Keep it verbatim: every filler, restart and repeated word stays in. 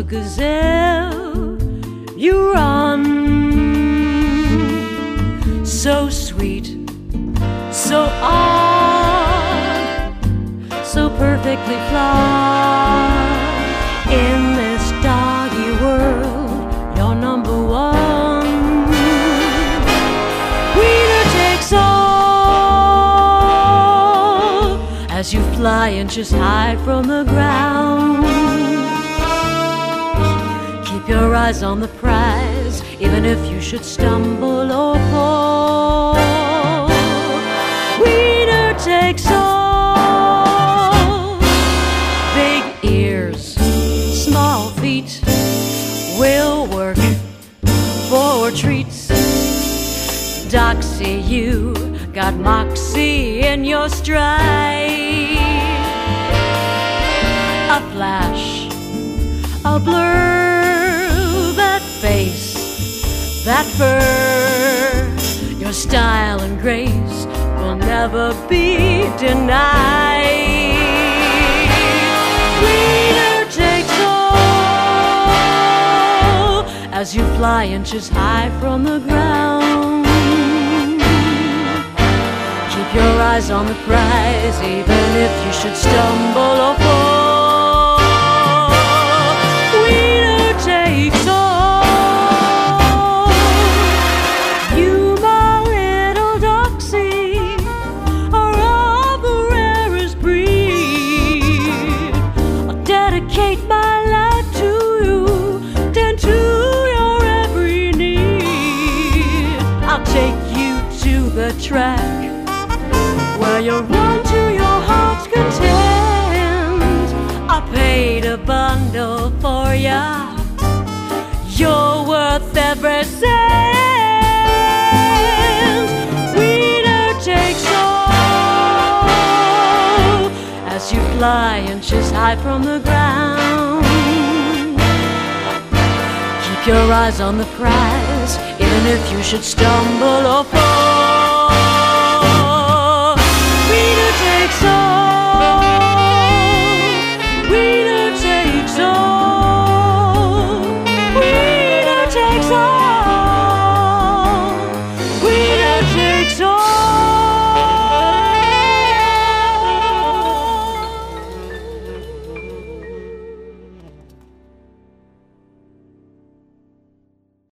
gazelle, you run. So sweet, so odd, so perfectly flawed. In this doggy world, you're number one. Winner takes all as you fly inches high from the ground. Keep your eyes on the prize, even if you should stumble or fall. Winner takes all. Big ears, small feet, will work for treats. Doxy, you got moxie in your stride. A flash, a blur, that face, that fur, your style and grace will never be denied. Winner takes all as you fly inches high from the ground. Keep your eyes on the prize, even if you should stumble or fall. Winner takes all. You, my little doxy, are of the rarest breed. I'll dedicate my life to you, tend to your every need. I'll take you to the track where you run to your heart's content. I paid a bundle for ya, you're worth every cent. Winner takes all as you fly inches high from the ground. Keep your eyes on the prize, even if you should stumble or fall.